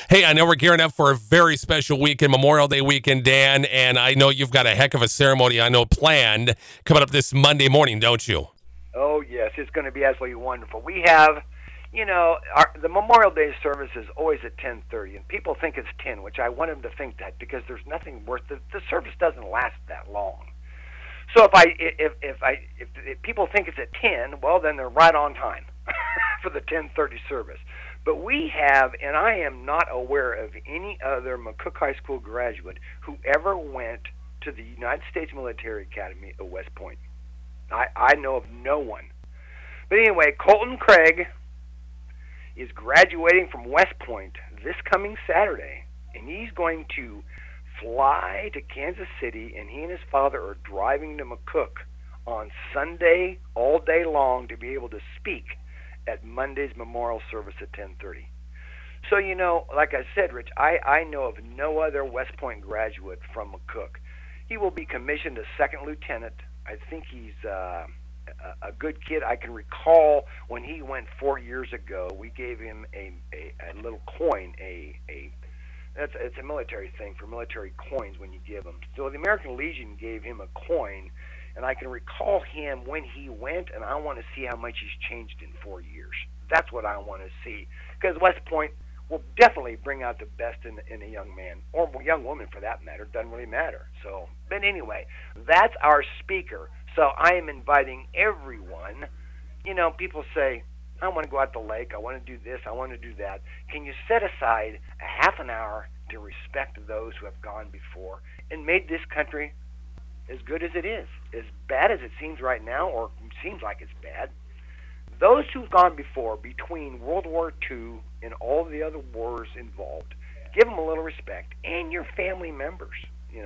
Hey, I know we're gearing up for a very special weekend, Memorial Day weekend, Dan, and I know you've got a heck of a ceremony planned coming up this Monday morning, don't you? Oh, yes, it's going to be absolutely wonderful. We have, the Memorial Day service is always at 10:30, and people think it's 10, which I want them to think that because there's nothing worth the service doesn't last that long. So if people think it's at 10, well, then they're right on time for the 10:30 service. But we have, and I am not aware of any other McCook High School graduate who ever went to the United States Military Academy at West Point. I know of no one. But anyway, Colton Craig is graduating from West Point this coming Saturday, and he's going to fly to Kansas City, and he and his father are driving to McCook on Sunday all day long to be able to speak at Monday's memorial service at 10:30. So, like I said, Rich, I know of no other West Point graduate from McCook. He will be commissioned as second lieutenant. I think he's a good kid. I can recall when he went 4 years ago, we gave him a little coin, it's a military thing for military coins when you give them. So the American Legion gave him a coin, and I can recall him when he went, and I want to see how much he's changed in 4 years. That's what I want to see, because West Point will definitely bring out the best in a young man, or a young woman for that matter. Doesn't really matter. So, but anyway, that's our speaker. So I am inviting everyone. People say, I want to go out to the lake, I want to do this, I want to do that. Can you set aside a half an hour to respect those who have gone before and made this country as good as it is? As bad as it seems right now, or seems like it's bad, those who've gone before, between World War II and all the other wars involved, give them a little respect, and your family members.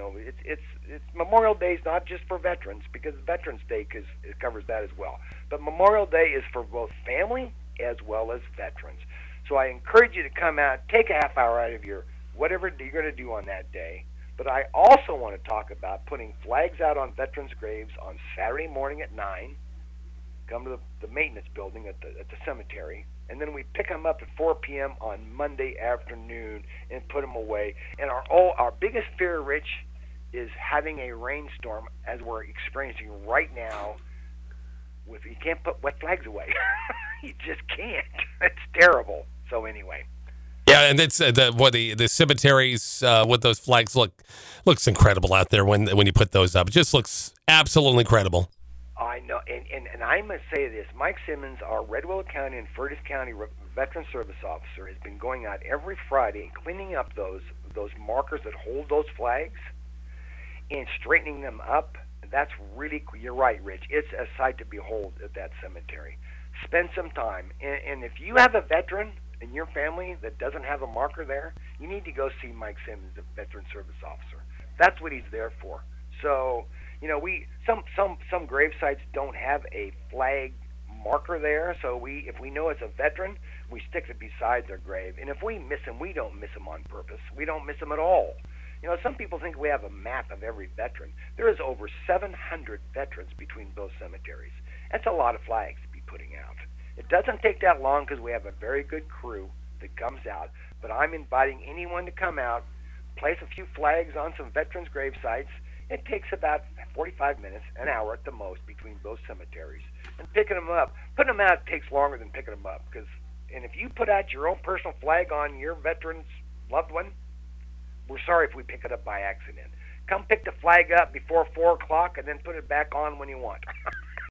It's Memorial Day is not just for veterans, because Veterans Day it covers that as well. But Memorial Day is for both family as well as veterans. So I encourage you to come out, take a half hour out of your whatever you're going to do on that day. But I also want to talk about putting flags out on veterans' graves on Saturday morning at 9. Come to the maintenance building at the cemetery, and then we pick them up at 4 p.m. on Monday afternoon and put them away. And our biggest fear, Rich, is having a rainstorm, as we're experiencing right now. You can't put wet flags away. You just can't. It's terrible. So anyway. Yeah, and it's the cemeteries with those flags looks incredible out there when you put those up. It just looks absolutely incredible. I know, and I must say this. Mike Simmons, our Red Willow County and Fergus County Veteran Service Officer, has been going out every Friday and cleaning up those markers that hold those flags and straightening them up. That's really, you're right, Rich. It's a sight to behold at that cemetery. Spend some time. And if you have a veteran in your family that doesn't have a marker there, you need to go see Mike Simmons, the Veteran Service Officer. That's what he's there for. So, some grave sites don't have a flag marker there, so if we know it's a veteran, we stick it beside their grave. And if we miss them, we don't miss them on purpose. We don't miss them at all. Some people think we have a map of every veteran. There is over 700 veterans between both cemeteries. That's a lot of flags to be putting out. It doesn't take that long because we have a very good crew that comes out, but I'm inviting anyone to come out, place a few flags on some veterans' grave sites. It takes about 45 minutes, an hour at the most, between both cemeteries. And picking them up, putting them out takes longer than picking them up. And if you put out your own personal flag on your veteran's loved one, we're sorry if we pick it up by accident. Come pick the flag up before 4 o'clock and then put it back on when you want.